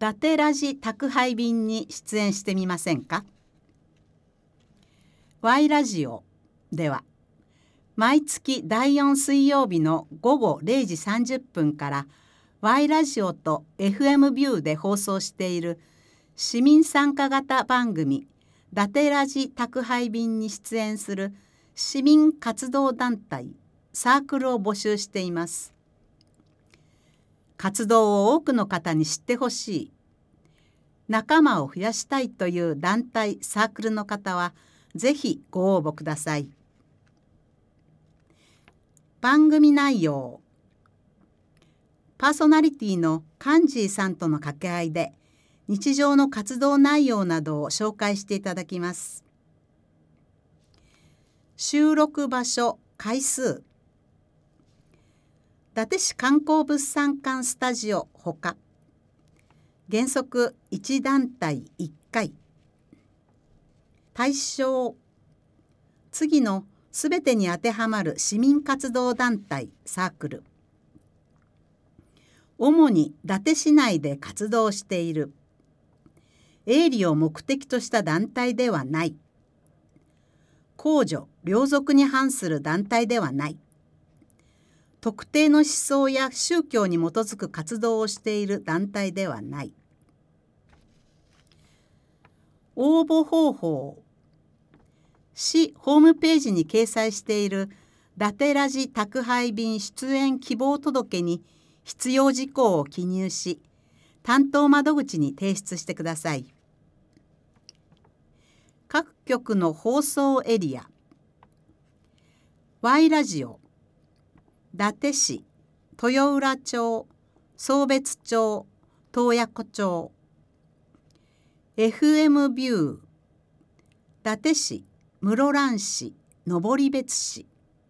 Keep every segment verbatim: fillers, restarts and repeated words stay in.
伊達ラジ宅配便に出演してみませんか。 Y ラジオでは毎月だいよん水曜日の午後れいじさんじゅっぷんから Y ラジオと エフエム ビューで放送している市民参加型番組伊達ラジ宅配便に出演する市民活動団体サークルを募集しています。活動を多くの方に知ってほしい、仲間を増やしたいという団体サークルの方はぜひご応募ください。番組内容、パーソナリティのカンジーさんとの掛け合いで日常の活動内容などを紹介していただきます。収録場所、回数、伊達市観光物産館スタジオほか、原則いち団体いっかい、対象、次のすべてに当てはまる市民活動団体サークル、主に伊達市内で活動している、営利を目的とした団体ではない、公序良俗に反する団体ではない、特定の思想や宗教に基づく活動をしている団体ではない。応募方法、市ホームページに掲載している伊達ラジ宅配便出演希望届に必要事項を記入し、担当窓口に提出してください。各局の放送エリア、Y ラジオ、伊達市、豊浦町、壮別町、洞爺湖町、エフエム ビュー、伊達市、室蘭市、登別市。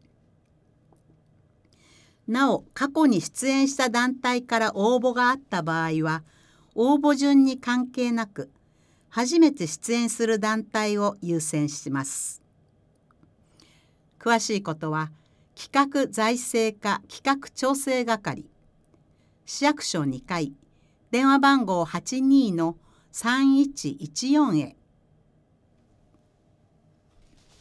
なお、過去に出演した団体から応募があった場合は、応募順に関係なく、初めて出演する団体を優先します。詳しいことは、企画財政課企画調整係、市役所にかい、電話番号 はちにーのさんいちいちよん へ